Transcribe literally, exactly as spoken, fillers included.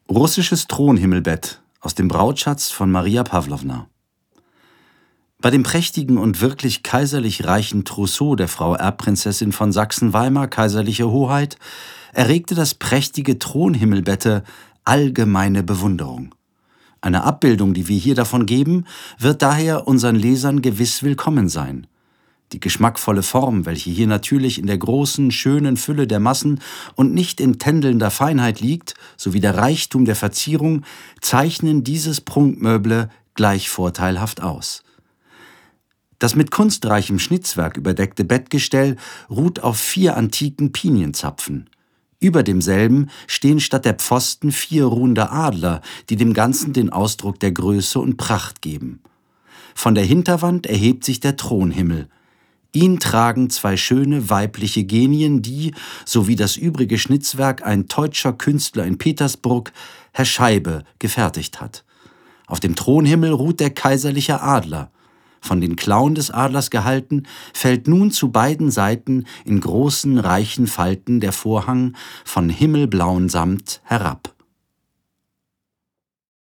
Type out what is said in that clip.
Russisches Thronhimmelbett aus dem Brautschatz von Maria Pawlowna. Bei dem prächtigen und wirklich kaiserlich reichen Trousseau der Frau Erbprinzessin von Sachsen-Weimar, kaiserliche Hoheit, erregte das prächtige Thronhimmelbette allgemeine Bewunderung. Eine Abbildung, die wir hier davon geben, wird daher unseren Lesern gewiss willkommen sein. Die geschmackvolle Form, welche hier natürlich in der großen, schönen Fülle der Massen und nicht in tändelnder Feinheit liegt, sowie der Reichtum der Verzierung, zeichnen dieses Prunkmöble gleich vorteilhaft aus. Das mit kunstreichem Schnitzwerk überdeckte Bettgestell ruht auf vier antiken Pinienzapfen. Über demselben stehen statt der Pfosten vier ruhende Adler, die dem Ganzen den Ausdruck der Größe und Pracht geben. Von der Hinterwand erhebt sich der Thronhimmel. Ihn tragen zwei schöne weibliche Genien, die, sowie das übrige Schnitzwerk, ein teutscher Künstler in Petersburg, Herr Scheibe, gefertigt hat. Auf dem Thronhimmel ruht der kaiserliche Adler. Von den Klauen des Adlers gehalten, fällt nun zu beiden Seiten in großen, reichen Falten der Vorhang von himmelblauem Samt herab.